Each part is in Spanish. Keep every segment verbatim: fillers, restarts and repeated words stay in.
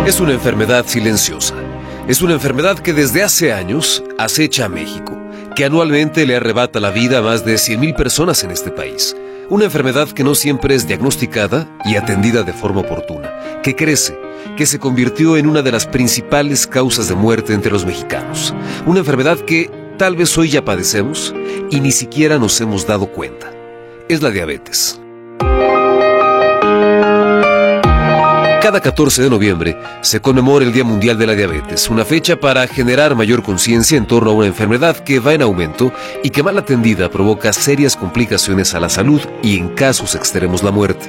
Es una enfermedad silenciosa. Es una enfermedad que desde hace años acecha a México, que anualmente le arrebata la vida a más de cien mil personas en este país. Una enfermedad que no siempre es diagnosticada y atendida de forma oportuna, que crece, que se convirtió en una de las principales causas de muerte entre los mexicanos. Una enfermedad que tal vez hoy ya padecemos y ni siquiera nos hemos dado cuenta. Es la diabetes. Cada catorce de noviembre se conmemora el Día Mundial de la Diabetes, una fecha para generar mayor conciencia en torno a una enfermedad que va en aumento y que mal atendida provoca serias complicaciones a la salud y en casos extremos la muerte.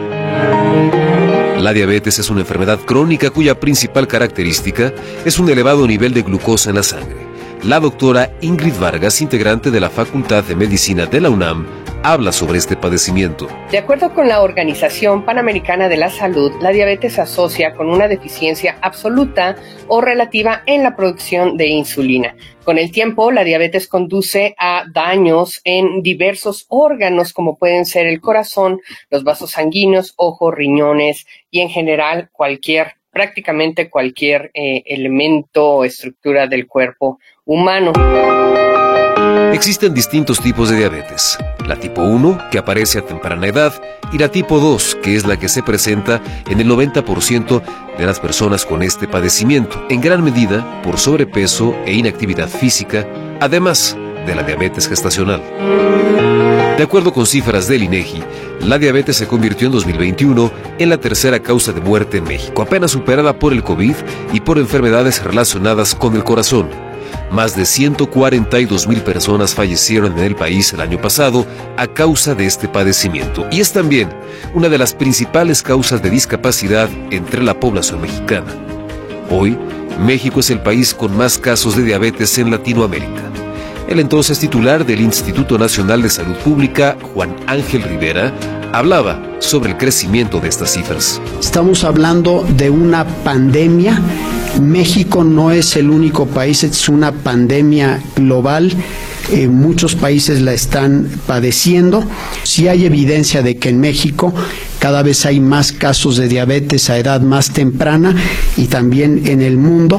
La diabetes es una enfermedad crónica cuya principal característica es un elevado nivel de glucosa en la sangre. La doctora Ingrid Vargas, integrante de la Facultad de Medicina de la UNAM, habla sobre este padecimiento. De acuerdo con la Organización Panamericana de la Salud, la diabetes se asocia con una deficiencia absoluta o relativa en la producción de insulina. Con el tiempo, la diabetes conduce a daños en diversos órganos, como pueden ser el corazón, los vasos sanguíneos, ojos, riñones y en general cualquier, prácticamente cualquier eh, elemento o estructura del cuerpo humano. Existen distintos tipos de diabetes. La tipo uno, que aparece a temprana edad, y la tipo dos, que es la que se presenta en el noventa por ciento de las personas con este padecimiento, en gran medida por sobrepeso e inactividad física, además de la diabetes gestacional. De acuerdo con cifras del INEGI, la diabetes se convirtió en dos mil veintiuno en la tercera causa de muerte en México, apenas superada por el COVID y por enfermedades relacionadas con el corazón. Más de ciento cuarenta y dos mil personas fallecieron en el país el año pasado a causa de este padecimiento y es también una de las principales causas de discapacidad entre la población mexicana. Hoy, México es el país con más casos de diabetes en Latinoamérica. El entonces titular del Instituto Nacional de Salud Pública, Juan Ángel Rivera, hablaba sobre el crecimiento de estas cifras. Estamos hablando de una pandemia. México no es el único país, es una pandemia global. Eh, muchos países la están padeciendo. Sí hay evidencia de que en México cada vez hay más casos de diabetes a edad más temprana y también en el mundo.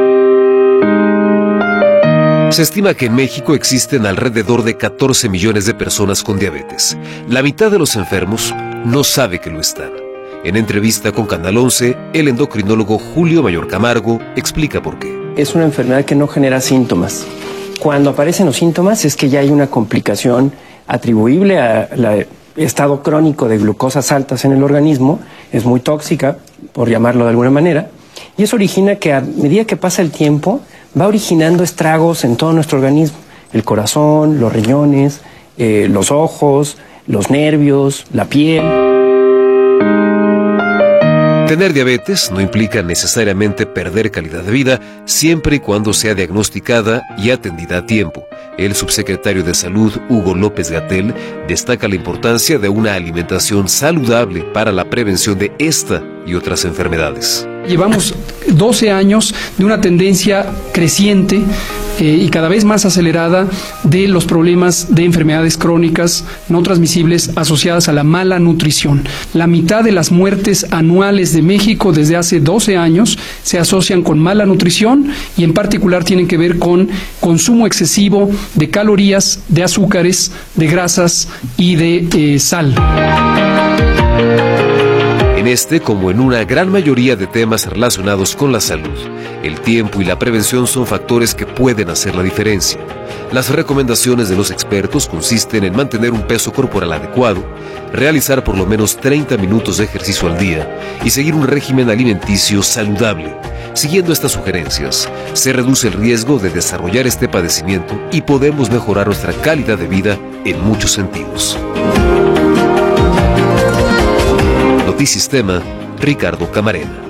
Se estima que en México existen alrededor de catorce millones de personas con diabetes. La mitad de los enfermos no sabe que lo están. En entrevista con Canal once, el endocrinólogo Julio Mayor Camargo explica por qué. Es una enfermedad que no genera síntomas. Cuando aparecen los síntomas es que ya hay una complicación atribuible al estado crónico de glucosas altas en el organismo. Es muy tóxica, por llamarlo de alguna manera, y eso origina que a medida que pasa el tiempo va originando estragos en todo nuestro organismo. El corazón, los riñones, eh, los ojos, los nervios, la piel. Tener diabetes no implica necesariamente perder calidad de vida siempre y cuando sea diagnosticada y atendida a tiempo. El subsecretario de Salud, Hugo López-Gatell, destaca la importancia de una alimentación saludable para la prevención de esta y otras enfermedades. Llevamos doce años de una tendencia creciente eh, y cada vez más acelerada de los problemas de enfermedades crónicas no transmisibles asociadas a la mala nutrición. La mitad de las muertes anuales de México desde hace doce años se asocian con mala nutrición y en particular tienen que ver con consumo excesivo de calorías, de azúcares, de grasas y de eh, sal. En este, como en una gran mayoría de temas relacionados con la salud, el tiempo y la prevención son factores que pueden hacer la diferencia. Las recomendaciones de los expertos consisten en mantener un peso corporal adecuado, realizar por lo menos treinta minutos de ejercicio al día y seguir un régimen alimenticio saludable. Siguiendo estas sugerencias, se reduce el riesgo de desarrollar este padecimiento y podemos mejorar nuestra calidad de vida en muchos sentidos. Notisistema, Ricardo Camarena.